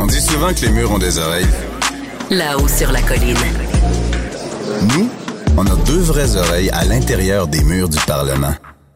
dit souvent que les murs ont des oreilles. Là-haut sur la colline. Nous, on a deux vraies oreilles à l'intérieur des murs du Parlement.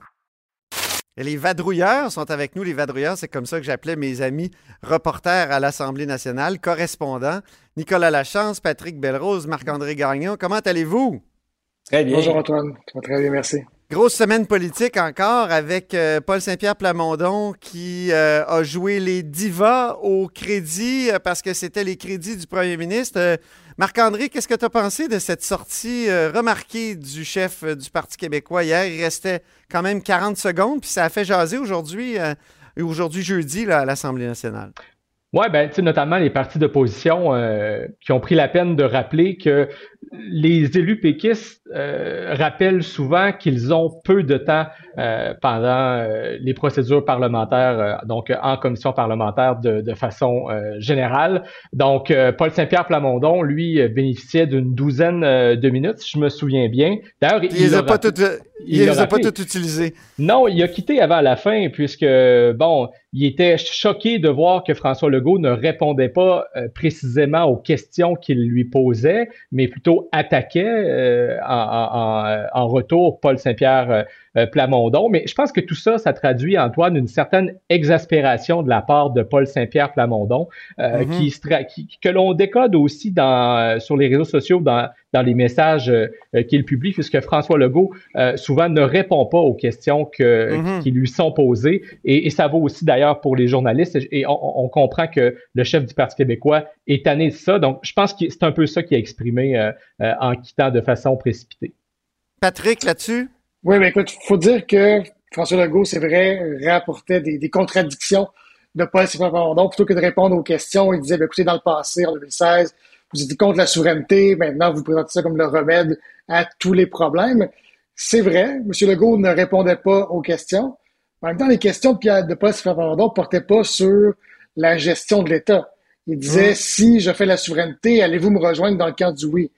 Et les vadrouilleurs sont avec nous. Les vadrouilleurs, c'est comme ça que j'appelais mes amis reporters à l'Assemblée nationale, correspondants. Nicolas Lachance, Patrick Belrose, Marc-André Gagnon. Comment allez-vous? Très bien. Bonjour Antoine, ça va très bien, merci. Grosse semaine politique encore avec Paul Saint-Pierre Plamondon qui a joué les divas au crédit parce que c'était les crédits du premier ministre. Marc-André, qu'est-ce que tu as pensé de cette sortie remarquée du chef du Parti québécois hier? Il restait quand même 40 secondes, puis ça a fait jaser aujourd'hui jeudi là, à l'Assemblée nationale. Oui, ben, tu sais, notamment les partis d'opposition qui ont pris la peine de rappeler que les élus péquistes rappellent souvent qu'ils ont peu de temps pendant les procédures parlementaires, donc en commission parlementaire de façon générale. Donc, Paul Saint-Pierre Plamondon, lui, bénéficiait d'une douzaine de minutes, si je me souviens bien. D'ailleurs, il les a pas toutes utilisées. Non, il a quitté avant la fin, puisque, bon, il était choqué de voir que François Legault ne répondait pas précisément aux questions qu'il lui posait, mais plutôt attaquait en retour Paul Saint-Pierre Plamondon. Mais je pense que tout ça, ça traduit, Antoine, une certaine exaspération de la part de Paul Saint-Pierre Plamondon, que l'on décode aussi sur les réseaux sociaux, dans les messages qu'il publie, puisque François Legault souvent ne répond pas aux questions qui lui sont posées. Et ça vaut aussi d'ailleurs pour les journalistes. Et on comprend que le chef du Parti québécois est tanné de ça. Donc, je pense que c'est un peu ça qu'il a exprimé en quittant de façon précipitée. Patrick, là-dessus? Oui, mais écoute, il faut dire que François Legault, c'est vrai, rapportait des contradictions de Paul Saint-Pierre Plamondon. Plutôt que de répondre aux questions, il disait, écoutez, dans le passé, en 2016, vous étiez contre la souveraineté, maintenant vous présentez ça comme le remède à tous les problèmes. C'est vrai, M. Legault ne répondait pas aux questions. En même temps, les questions de Paul Saint-Pierre Plamondon ne portaient pas sur la gestion de l'État. Il disait, si je fais la souveraineté, allez-vous me rejoindre dans le camp du oui?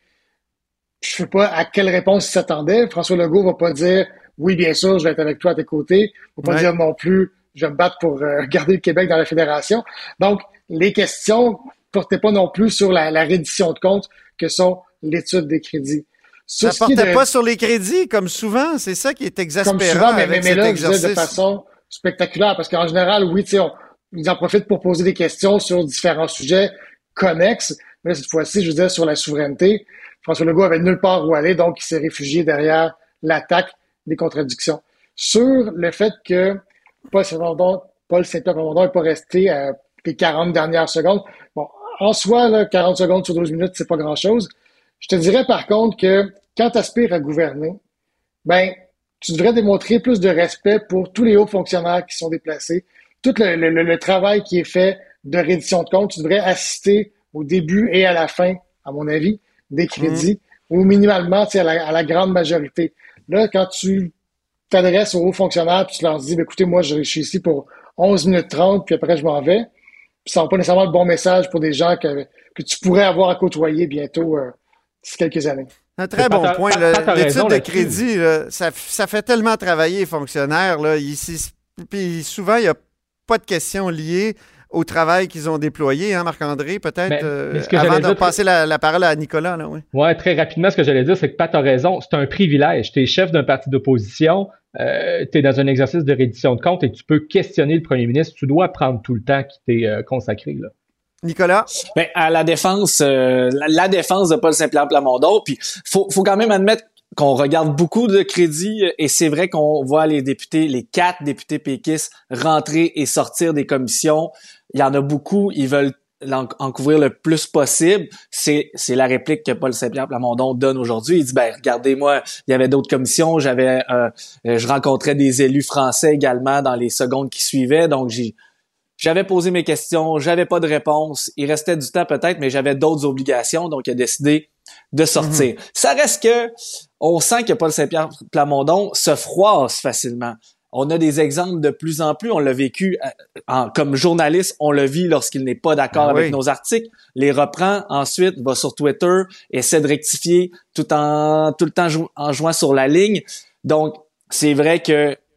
Je ne sais pas à quelle réponse il s'attendait. François Legault ne va pas dire, oui, bien sûr, je vais être avec toi à tes côtés. Il ne va pas dire non plus, je vais me battre pour garder le Québec dans la fédération. Donc, les questions portaient pas non plus sur la reddition de comptes que sont l'étude des crédits. Ça portait pas sur les crédits, comme souvent. C'est ça qui est exaspérant. Comme souvent, mais là, je disais de façon spectaculaire, parce qu'en général, oui, tu sais, ils en profitent pour poser des questions sur différents sujets connexes. Mais cette fois-ci, je veux dire, sur la souveraineté, François Legault avait nulle part où aller, donc il s'est réfugié derrière l'attaque des contradictions. Sur le fait que Paul Saint-Pierre Plamondon n'est pas resté à les 40 dernières secondes. Bon, en soi, là, 40 secondes sur 12 minutes, c'est pas grand-chose. Je te dirais par contre que quand tu aspires à gouverner, ben, tu devrais démontrer plus de respect pour tous les hauts fonctionnaires qui sont déplacés, tout le travail qui est fait de reddition de comptes. Tu devrais assister au début et à la fin, à mon avis, des crédits, ou minimalement à la grande majorité. Là, quand tu t'adresses aux hauts fonctionnaires puis tu leur dis, écoutez, moi, je suis ici pour 11 minutes 30, puis après, je m'en vais. Puis ça n'a pas nécessairement le bon message pour des gens que tu pourrais avoir à côtoyer bientôt d'ici quelques années. Un très bon point. L'étude de crédit, là, ça fait tellement travailler les fonctionnaires. Là, puis souvent, il n'y a pas de questions liées au travail qu'ils ont déployé, hein, Marc-André, peut-être, avant de passer la parole à Nicolas. Oui, ouais, très rapidement, ce que j'allais dire, c'est que Pat a raison, c'est un privilège. Tu es chef d'un parti d'opposition, tu es dans un exercice de reddition de comptes et tu peux questionner le premier ministre. Tu dois prendre tout le temps qui t'est consacré, là. Nicolas? Ben, à la défense, la défense de Paul Saint-Pierre Plamondon, puis faut quand même admettre qu'on regarde beaucoup de crédits et c'est vrai qu'on voit les 4 députés péquistes rentrer et sortir des commissions. Il y en a beaucoup, ils veulent en couvrir le plus possible. C'est la réplique que Paul Saint-Pierre Plamondon donne aujourd'hui. Il dit, ben, regardez-moi, il y avait d'autres commissions, je rencontrais des élus français également dans les secondes qui suivaient, donc j'avais posé mes questions, j'avais pas de réponse. Il restait du temps peut-être, mais j'avais d'autres obligations, donc il a décidé de sortir. Ça reste que on sent que Paul Saint-Pierre Plamondon se froisse facilement. On a des exemples de plus en plus. On l'a vécu comme journaliste, on le vit lorsqu'il n'est pas d'accord avec nos articles, les reprend, ensuite va sur Twitter, essaie de rectifier tout le temps en jouant sur la ligne. Donc, c'est vrai que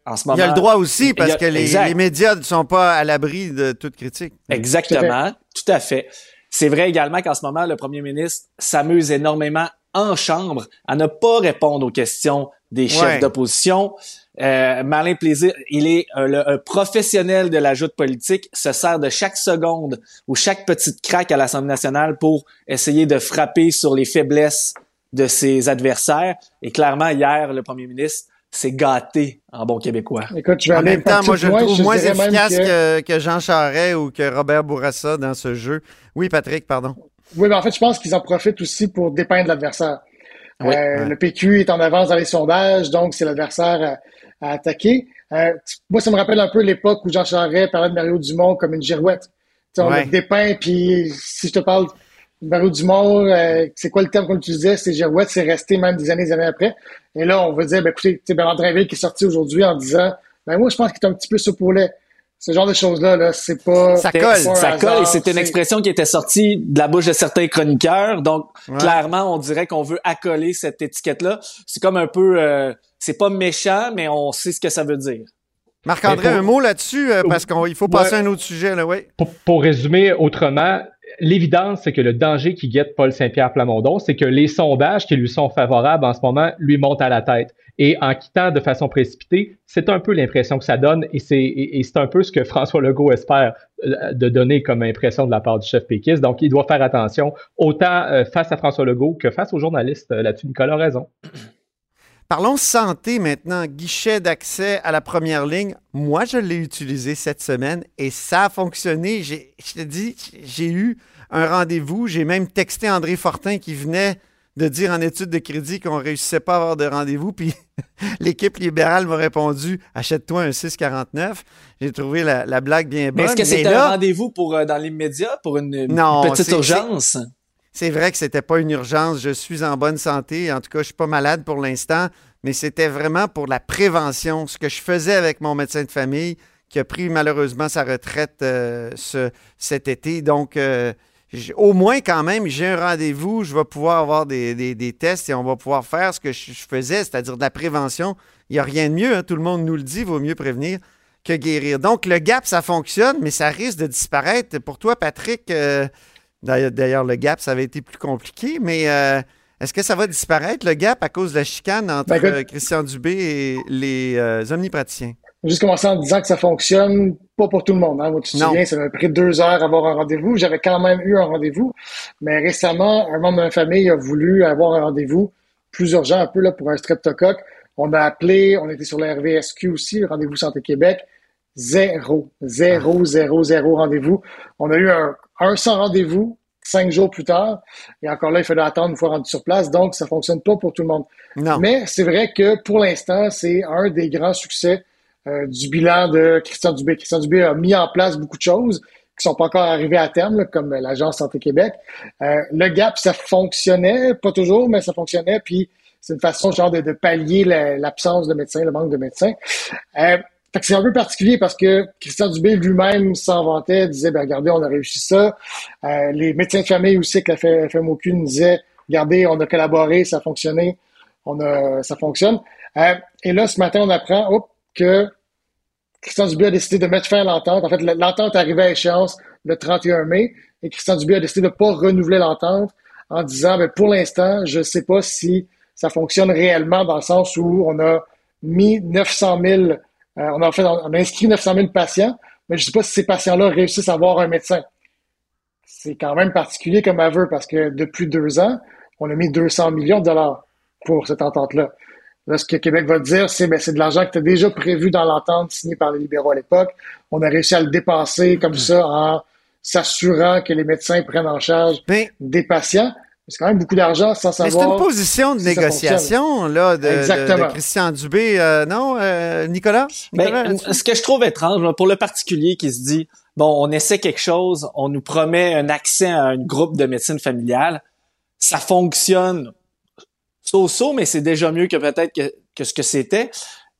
en ce moment... Il y a le droit aussi, parce que les médias ne sont pas à l'abri de toute critique. Exactement, tout à fait. C'est vrai également qu'en ce moment, le premier ministre s'amuse énormément en chambre à ne pas répondre aux questions des chefs d'opposition. Malin Plaisir, il est un professionnel de la joute politique, se sert de chaque seconde ou chaque petite craque à l'Assemblée nationale pour essayer de frapper sur les faiblesses de ses adversaires. Et clairement, hier, le premier ministre s'est gâté en bon québécois. Écoute, je vais en même temps, moi, je le trouve moins efficace que Jean Charest ou que Robert Bourassa dans ce jeu. Oui, Patrick, pardon. Oui, mais en fait, je pense qu'ils en profitent aussi pour dépeindre l'adversaire. Oui. Le PQ est en avance dans les sondages, donc c'est l'adversaire à attaquer. Moi, ça me rappelle un peu l'époque où Jean Charest parlait de Mario Dumont comme une girouette. T'sais, on le dépeint, puis si je te parle de Mario Dumont, c'est quoi le terme qu'on utilisait? C'est girouette, c'est resté même des années après. Et là, on va dire, écoutez, Bernard Drinville qui est sorti aujourd'hui en disant, moi, je pense qu'il est un petit peu soupe au lait. Ce genre de choses-là, c'est pas... Ça colle. Ça colle, et c'était une expression qui était sortie de la bouche de certains chroniqueurs. Donc, clairement, on dirait qu'on veut accoler cette étiquette-là. C'est comme un peu... c'est pas méchant, mais on sait ce que ça veut dire. Marc-André, un mot là-dessus, parce qu'il faut passer à un autre sujet, là, oui. Pour résumer autrement, l'évidence, c'est que le danger qui guette Paul Saint-Pierre Plamondon, c'est que les sondages qui lui sont favorables en ce moment lui montent à la tête. Et en quittant de façon précipitée, c'est un peu l'impression que ça donne, et c'est un peu ce que François Legault espère de donner comme impression de la part du chef péquiste. Donc, il doit faire attention, autant face à François Legault que face aux journalistes. Là-dessus, Nicolas a raison. Parlons santé maintenant, guichet d'accès à la première ligne. Moi, je l'ai utilisé cette semaine et ça a fonctionné. Je te dis, j'ai eu un rendez-vous. J'ai même texté André Fortin qui venait de dire en études de crédit qu'on ne réussissait pas à avoir de rendez-vous. Puis l'équipe libérale m'a répondu « Achète-toi un 6,49 ». J'ai trouvé la blague bien bonne. Mais est-ce que c'était un rendez-vous dans l'immédiat, pour une petite urgence? C'est vrai que c'était pas une urgence. Je suis en bonne santé. En tout cas, je suis pas malade pour l'instant. Mais c'était vraiment pour la prévention. Ce que je faisais avec mon médecin de famille qui a pris malheureusement sa retraite cet été. Donc, au moins quand même, j'ai un rendez-vous. Je vais pouvoir avoir des tests et on va pouvoir faire ce que je faisais, c'est-à-dire de la prévention. Il n'y a rien de mieux. Hein, tout le monde nous le dit. Il vaut mieux prévenir que guérir. Donc, le GAP, ça fonctionne, mais ça risque de disparaître. Pour toi, Patrick... D'ailleurs, le GAP, ça avait été plus compliqué, mais est-ce que ça va disparaître, le GAP, à cause de la chicane entre Christian Dubé et les omnipraticiens? Je vais juste commencer en disant que ça fonctionne pas pour tout le monde. Hein. Moi, tu te souviens, ça m'a pris 2 heures à avoir un rendez-vous. J'avais quand même eu un rendez-vous, mais récemment, un membre de ma famille a voulu avoir un rendez-vous plus urgent un peu là, pour un streptocoque. On a appelé, on était sur la RVSQ aussi, le Rendez-vous Santé Québec. Zéro rendez-vous. On a eu un sans rendez-vous 5 jours plus tard. Et encore là, il fallait attendre une fois rendu sur place. Donc, ça fonctionne pas pour tout le monde. Non. Mais c'est vrai que pour l'instant, c'est un des grands succès du bilan de Christian Dubé. Christian Dubé a mis en place beaucoup de choses qui sont pas encore arrivées à terme, là, comme l'Agence Santé Québec. Le GAP, ça fonctionnait, pas toujours, mais ça fonctionnait. Puis, c'est une façon genre de pallier l'absence de médecins, le manque de médecins. Fait que c'est un peu particulier parce que Christian Dubé lui-même s'en vantait, disait, regardez, on a réussi ça. Les médecins de famille aussi que la FMOQ nous disaient, regardez, on a collaboré, ça a fonctionné, ça fonctionne. Et là, ce matin, on apprend que Christian Dubé a décidé de mettre fin à l'entente. En fait, l'entente arrivait à échéance le 31 mai et Christian Dubé a décidé de ne pas renouveler l'entente en disant, pour l'instant, je ne sais pas si ça fonctionne réellement dans le sens où on a mis 900 000 on a inscrit 900 000 patients, mais je ne sais pas si ces patients-là réussissent à avoir un médecin. C'est quand même particulier comme aveu parce que depuis 2 ans, on a mis 200 millions de dollars pour cette entente-là. Là, ce que Québec va dire, c'est de l'argent qui était déjà prévu dans l'entente signée par les libéraux à l'époque. On a réussi à le dépenser comme ça en s'assurant que les médecins prennent en charge des patients. C'est quand même beaucoup d'argent sans savoir. Mais c'est une position de négociation là, de Christian Dubé, non, Nicolas? Ce que je trouve étrange, pour le particulier qui se dit, on essaie quelque chose, on nous promet un accès à un groupe de médecine familiale, ça fonctionne so-so, mais c'est déjà mieux que peut-être que ce que c'était.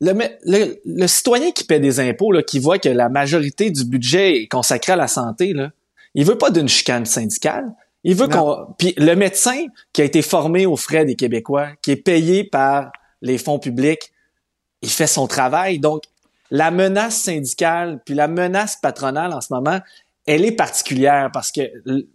Le citoyen qui paie des impôts, là, qui voit que la majorité du budget est consacré à la santé, là, il veut pas d'une chicane syndicale. Il veut Puis le médecin qui a été formé aux frais des Québécois, qui est payé par les fonds publics, il fait son travail. Donc, la menace syndicale puis la menace patronale en ce moment, elle est particulière parce que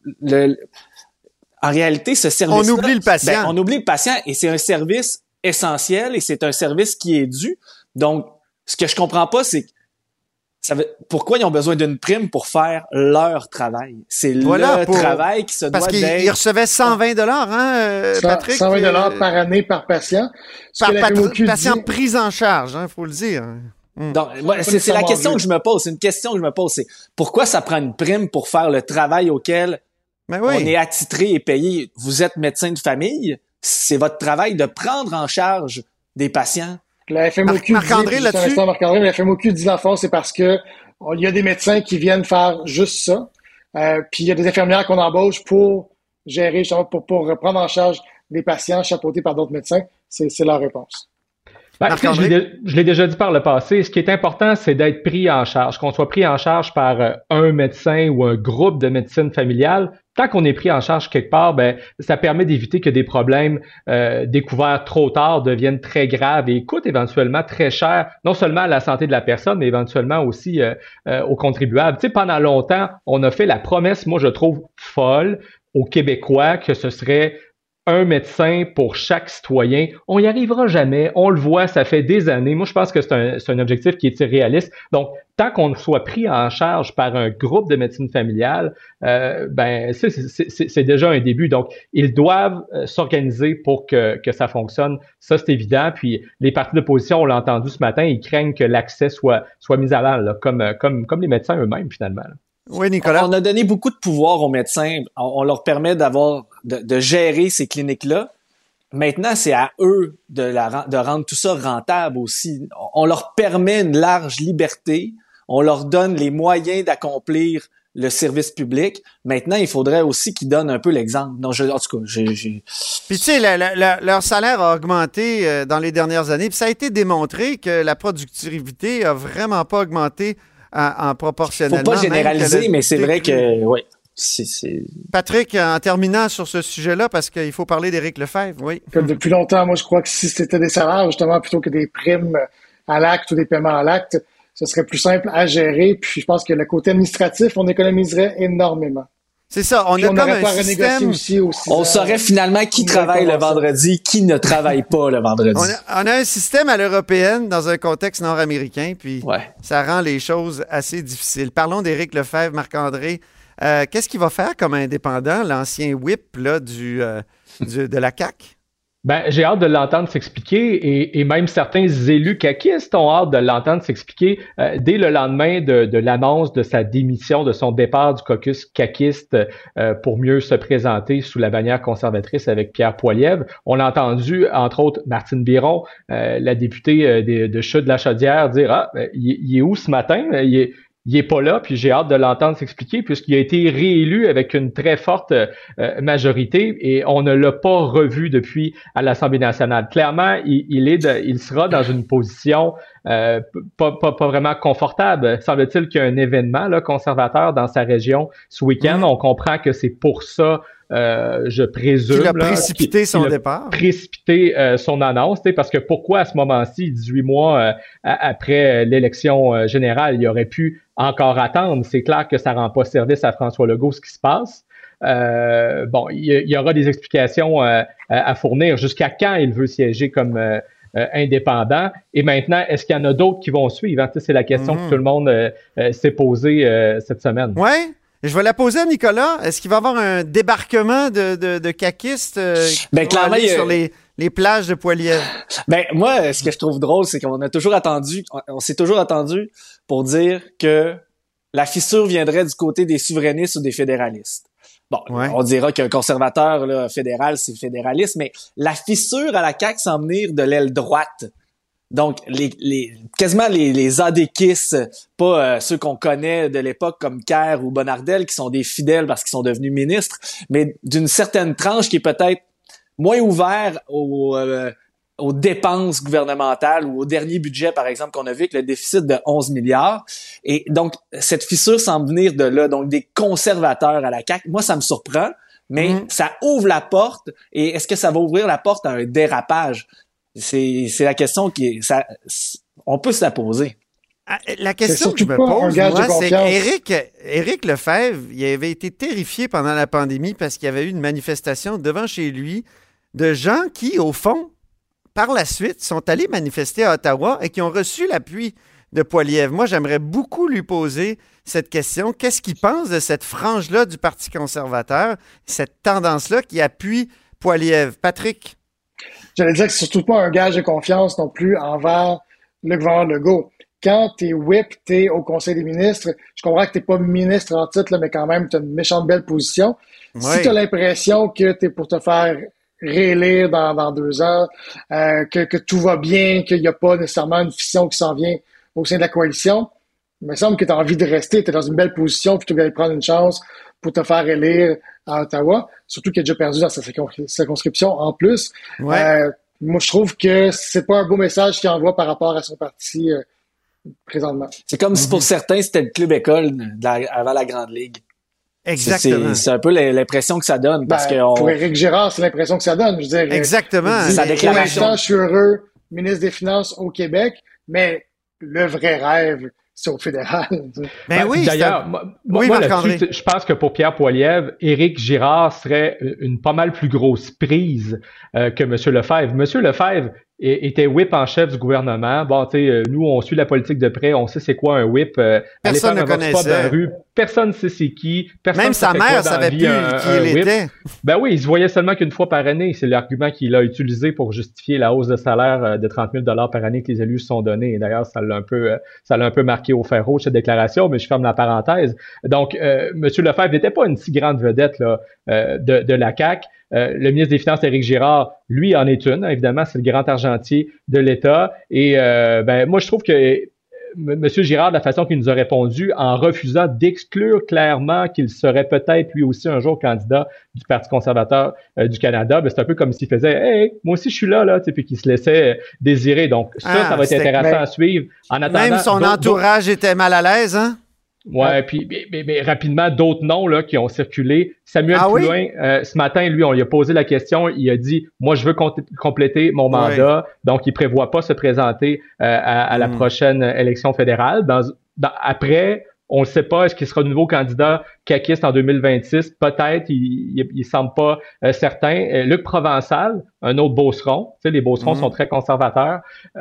en réalité, ce service-là... On oublie le patient. On oublie le patient et c'est un service essentiel et c'est un service qui est dû. Donc, ce que je comprends pas, c'est pourquoi ils ont besoin d'une prime pour faire leur travail. C'est le travail qui se doit d'être... Parce qu'ils recevaient 120 $, Patrick? 120 $ par année par patient. Patient pris en charge, faut le dire. Donc, c'est la question que je me pose. C'est une question que je me pose. C'est pourquoi ça prend une prime pour faire le travail auquel on est attitré et payé? Vous êtes médecin de famille. C'est votre travail de prendre en charge des patients. La FMOQ Marc-André, là-dessus? Marc-André, la FMOQ dit la force, c'est parce que il y a des médecins qui viennent faire juste ça. Puis il y a des infirmières qu'on embauche pour gérer, pour prendre en charge des patients chapeautés par d'autres médecins. C'est leur réponse. Je l'ai déjà dit par le passé, ce qui est important, c'est d'être pris en charge, qu'on soit pris en charge par un médecin ou un groupe de médecine familiale. Tant qu'on est pris en charge quelque part, ça permet d'éviter que des problèmes découverts trop tard deviennent très graves et coûtent éventuellement très cher, non seulement à la santé de la personne, mais éventuellement aussi aux contribuables. Tu sais, pendant longtemps, on a fait la promesse, moi je trouve folle, aux Québécois que ce serait un médecin pour chaque citoyen. On y arrivera jamais. On le voit, ça fait des années. Moi, je pense que c'est un objectif qui est irréaliste. Donc, tant qu'on soit pris en charge par un groupe de médecine familiale, c'est déjà un début. Donc, ils doivent s'organiser pour que ça fonctionne. Ça, c'est évident. Puis, les partis d'opposition, on l'a entendu ce matin, ils craignent que l'accès soit mis à mal, là, comme les médecins eux-mêmes, finalement, là. Oui, Nicolas. On a donné beaucoup de pouvoir aux médecins. On leur permet de gérer ces cliniques-là. Maintenant, c'est à eux de rendre tout ça rentable aussi. On leur permet une large liberté. On leur donne les moyens d'accomplir le service public. Maintenant, il faudrait aussi qu'ils donnent un peu l'exemple. En tout cas, Puis tu sais, leur salaire a augmenté dans les dernières années. Puis ça a été démontré que la productivité a vraiment pas augmenté en proportionnellement. Faut pas généraliser, mais c'est vrai que oui. Patrick, en terminant sur ce sujet-là, parce qu'il faut parler d'Éric Lefebvre, oui. Depuis longtemps, moi, je crois que si c'était des salaires, justement, plutôt que des primes à l'acte ou des paiements à l'acte, ce serait plus simple à gérer. Puis je pense que le côté administratif, on économiserait énormément. C'est ça, on a comme un système... On saurait finalement qui travaille le vendredi, qui ne travaille pas le vendredi. On a un système à l'européenne dans un contexte nord-américain, puis ça rend les choses assez difficiles. Parlons d'Éric Lefebvre, Marc-André. Qu'est-ce qu'il va faire comme indépendant, l'ancien whip là, de la CAQ? J'ai hâte de l'entendre s'expliquer et même certains élus caquistes ont hâte de l'entendre s'expliquer dès le lendemain de l'annonce de sa démission, de son départ du caucus caquiste pour mieux se présenter sous la bannière conservatrice avec Pierre Poilievre. On a entendu, entre autres, Martine Biron, la députée de Chaude-la-Chaudière, dire « il est où ce matin? Il est pas là, puis j'ai hâte de l'entendre s'expliquer puisqu'il a été réélu avec une très forte majorité et on ne l'a pas revu depuis à l'Assemblée nationale. Clairement, il sera dans une position pas vraiment confortable. Semble-t-il qu'il y a un événement là, conservateur dans sa région ce week-end. On comprend que c'est pour ça. Je présume qu'il a précipité son départ. Précipité son annonce, parce que pourquoi à ce moment-ci, 18 mois après l'élection générale, il aurait pu encore attendre? C'est clair que ça rend pas service à François Legault ce qui se passe. Il y aura des explications à fournir. Jusqu'à quand il veut siéger comme indépendant? Et maintenant, est-ce qu'il y en a d'autres qui vont suivre? C'est la question que tout le monde s'est posée cette semaine. Ouais. Je vais la poser à Nicolas. Est-ce qu'il va y avoir un débarquement de caquistes clairement, sur les plages de Poilievre? Moi, ce que je trouve drôle, c'est qu'on s'est toujours attendu pour dire que la fissure viendrait du côté des souverainistes ou des fédéralistes. On dira qu'un conservateur là, fédéral, c'est fédéraliste, mais la fissure à la CAQ semble venir de l'aile droite. Donc, quasiment les adéquistes, pas ceux qu'on connaît de l'époque comme Kerr ou Bonnardel, qui sont des fidèles parce qu'ils sont devenus ministres, mais d'une certaine tranche qui est peut-être moins ouvert aux dépenses gouvernementales ou au dernier budget, par exemple, qu'on a vu avec le déficit de 11 milliards. Et donc, cette fissure semble venir de là, donc des conservateurs à la CAQ. Moi, ça me surprend, mais ça ouvre la porte. Et est-ce que ça va ouvrir la porte à un dérapage? C'est la question on peut se la poser. La question que je me pose, moi, c'est qu'Éric Lefebvre, il avait été terrifié pendant la pandémie parce qu'il y avait eu une manifestation devant chez lui de gens qui, au fond, par la suite, sont allés manifester à Ottawa et qui ont reçu l'appui de Poilievre. Moi, j'aimerais beaucoup lui poser cette question. Qu'est-ce qu'il pense de cette frange-là du Parti conservateur, cette tendance-là qui appuie Poilievre? Patrick? J'allais dire que c'est surtout pas un gage de confiance non plus envers le gouvernement Legault. Quand t'es whip, t'es au Conseil des ministres, je comprends que t'es pas ministre en titre, là, mais quand même, t'as une méchante belle position. Oui. Si t'as l'impression que t'es pour te faire réélire dans 2 ans, que tout va bien, qu'il n'y a pas nécessairement une fission qui s'en vient au sein de la coalition, il me semble que t'as envie de rester, t'es dans une belle position plutôt que d'aller prendre une chance pour te faire élire à Ottawa, surtout qu'il a déjà perdu dans sa circonscription en plus. Ouais. Moi, je trouve que c'est pas un beau message qu'il envoie par rapport à son parti présentement. C'est comme si pour certains, c'était le club école avant la Grande Ligue. Exactement. C'est un peu l'impression que ça donne. Parce pour Éric Girard, c'est l'impression que ça donne. Je veux dire, exactement. Sa déclaration. Pour l'instant, je suis heureux, ministre des Finances au Québec, mais le vrai rêve, c'est au fédéral. Ben oui. D'ailleurs, moi là-dessus, je pense que pour Pierre Poilievre, Éric Girard serait une pas mal plus grosse prise que M. Lefebvre. M. Lefebvre était whip en chef du gouvernement. Bon, tu sais, nous, on suit la politique de près, on sait c'est quoi un whip. Personne ne connaissait. Dans la rue, personne ne sait c'est qui. Même sa mère savait plus qui il était. Ben oui, il se voyait seulement qu'une fois par année. C'est l'argument qu'il a utilisé pour justifier la hausse de salaire de 30 000 $ par année que les élus se sont donnés. Et d'ailleurs, ça l'a un peu marqué au fer rouge, cette déclaration, mais je ferme la parenthèse. Donc, M. Lefebvre n'était pas une si grande vedette là, de la CAQ. Le ministre des Finances, Éric Girard, lui, en est une. Évidemment, c'est le grand argentier de l'État. Et moi, je trouve que M. Girard, de la façon qu'il nous a répondu, en refusant d'exclure clairement qu'il serait peut-être lui aussi un jour candidat du Parti conservateur du Canada, c'est un peu comme s'il faisait « Hey, moi aussi je suis là », puis qu'il se laissait désirer. Donc ça va être intéressant à suivre. En attendant, même son entourage était mal à l'aise, hein? Ouais, puis mais rapidement, d'autres noms là qui ont circulé. Samuel Poulin, ce matin, lui, on lui a posé la question, il a dit « Moi, je veux compléter mon mandat », donc il prévoit pas se présenter à la prochaine élection fédérale. Après, on ne sait pas, est-ce qu'il sera de nouveau candidat caquiste en 2026? Peut-être, il semble pas certain. Luc Provençal, un autre Beauceron, tu sais, les Beaucerons sont très conservateurs,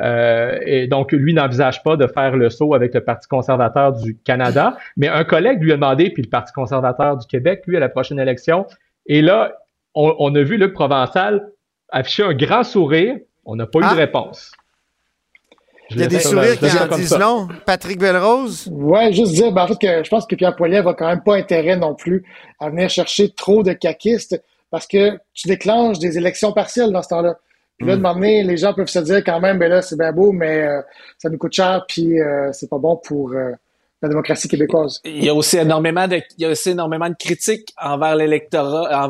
et donc lui n'envisage pas de faire le saut avec le Parti conservateur du Canada, mais un collègue lui a demandé, puis le Parti conservateur du Québec, lui, à la prochaine élection, et là, on a vu Luc Provençal afficher un grand sourire, on n'a pas eu de réponse. Il y a des sourires qui en disent long. Patrick Belrose? Ouais, juste dire, en fait, que je pense que Pierre Poilievre a quand même pas intérêt non plus à venir chercher trop de caquistes parce que tu déclenches des élections partielles dans ce temps-là. Puis là, de m'emmener, les gens peuvent se dire quand même, ben là, c'est bien beau, mais ça nous coûte cher, puis c'est pas bon pour la démocratie québécoise. Il y a aussi énormément de critiques envers l'électorat,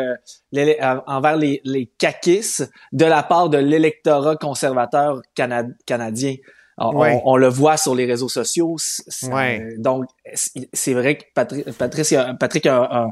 envers les caquistes de la part de l'électorat conservateur canadien. On le voit sur les réseaux sociaux. Donc, c'est vrai que Patrick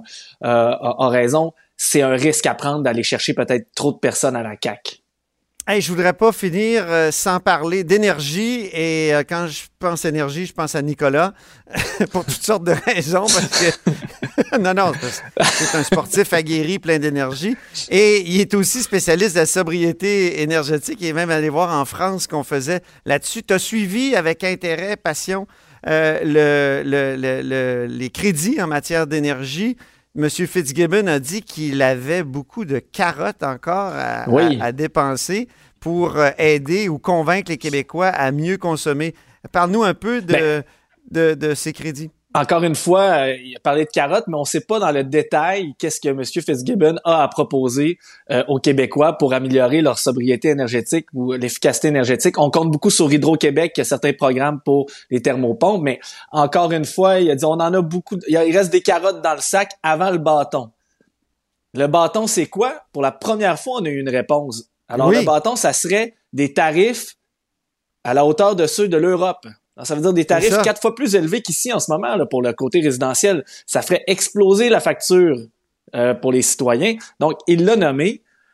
a raison. C'est un risque à prendre d'aller chercher peut-être trop de personnes à la CAQ. Hey, je voudrais pas finir sans parler d'énergie et quand je pense énergie, je pense à Nicolas pour toutes sortes de raisons parce que non, c'est un sportif aguerri, plein d'énergie et il est aussi spécialiste de la sobriété énergétique. Il est même allé voir en France ce qu'on faisait là-dessus. Tu as suivi avec intérêt, passion les crédits en matière d'énergie. M. Fitzgibbon a dit qu'il avait beaucoup de carottes encore à dépenser pour aider ou convaincre les Québécois à mieux consommer. Parle-nous un peu de ces crédits. Encore une fois, il a parlé de carottes, mais on ne sait pas dans le détail qu'est-ce que M. Fitzgibbon a à proposer aux Québécois pour améliorer leur sobriété énergétique ou l'efficacité énergétique. On compte beaucoup sur Hydro-Québec, qui a certains programmes pour les thermopompes, mais encore une fois, il a dit on en a beaucoup. Il reste des carottes dans le sac avant le bâton. Le bâton, c'est quoi? Pour la première fois, on a eu une réponse. Alors, le bâton, ça serait des tarifs à la hauteur de ceux de l'Europe. Alors, ça veut dire des tarifs 4 fois plus élevés qu'ici en ce moment là, pour le côté résidentiel. Ça ferait exploser la facture pour les citoyens. Donc, il l'a nommé.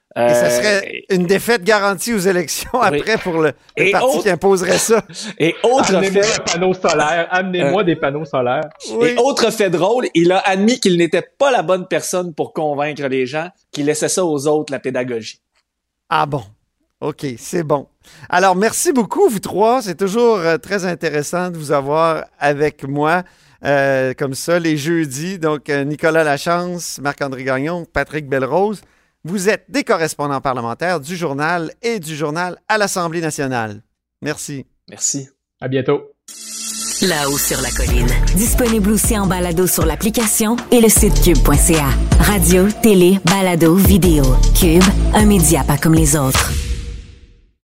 Et ça serait une défaite garantie aux élections après pour le parti qui imposerait ça. Et autre Amenez-moi fait... un panneau solaire. Amenez-moi des panneaux solaires. Oui. Et autre fait drôle, il a admis qu'il n'était pas la bonne personne pour convaincre les gens, qu'il laissait ça aux autres, la pédagogie. Ah bon. OK, c'est bon. Alors, merci beaucoup, vous trois. C'est toujours très intéressant de vous avoir avec moi comme ça les jeudis. Donc, Nicolas Lachance, Marc-André Gagnon, Patrick Belrose. Vous êtes des correspondants parlementaires du Journal et du Journal à l'Assemblée nationale. Merci. Merci. À bientôt. Là-haut sur la colline. Disponible aussi en balado sur l'application et le site cube.ca. Radio, télé, balado, vidéo. Cube, un média pas comme les autres.